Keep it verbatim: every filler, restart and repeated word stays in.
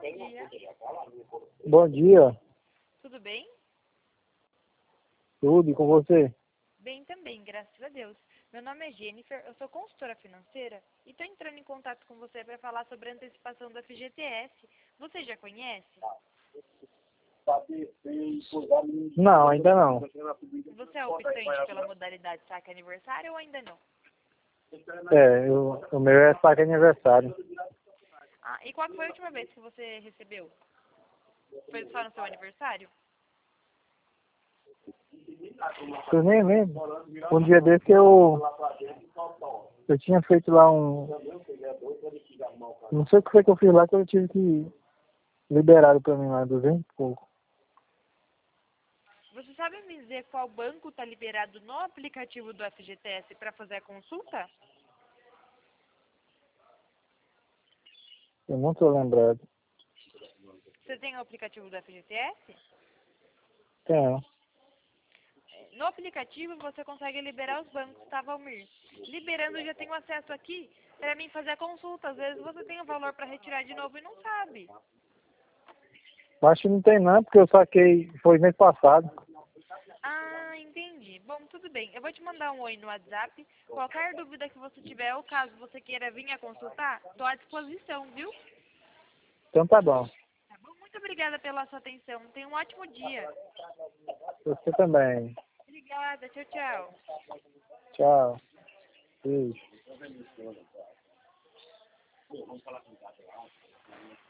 Bom dia. Bom dia, Tudo bem? tudo e com você? Bem também, graças a Deus. Meu nome é Jennifer, eu sou consultora financeira e estou entrando em contato com você para falar sobre a antecipação do F G T S. Você já conhece? Não, ainda não. Você é optante pela modalidade saque aniversário ou ainda não? É, eu, o meu é saque aniversário. Ah, e qual foi a última vez que você recebeu? Foi só no seu aniversário? Eu nem lembro. Um dia desse que eu, eu tinha feito lá um... Não sei o que foi que eu fiz lá que eu tive que liberar pra mim lá, duzentos e pouco. Você sabe me dizer qual banco está liberado no aplicativo do F G T S para fazer a consulta? Eu não tô lembrado. Você tem o aplicativo do F G T S? Tem. No aplicativo você consegue liberar os bancos, tá, Valmir? Liberando eu já tenho acesso aqui para mim fazer a consulta. Às vezes você tem o valor para retirar de novo e não sabe. Acho que não tem não, porque eu saquei, foi mês passado. Ah, entendi. Bom, tudo bem. Eu vou te mandar um oi no WhatsApp. Qualquer dúvida que você tiver ou caso você queira vir a consultar, estou à disposição, viu? Então tá bom. Tá bom? Muito obrigada pela sua atenção. Tenha um ótimo dia. Você também. Obrigada. Tchau, tchau. Tchau. Beijo.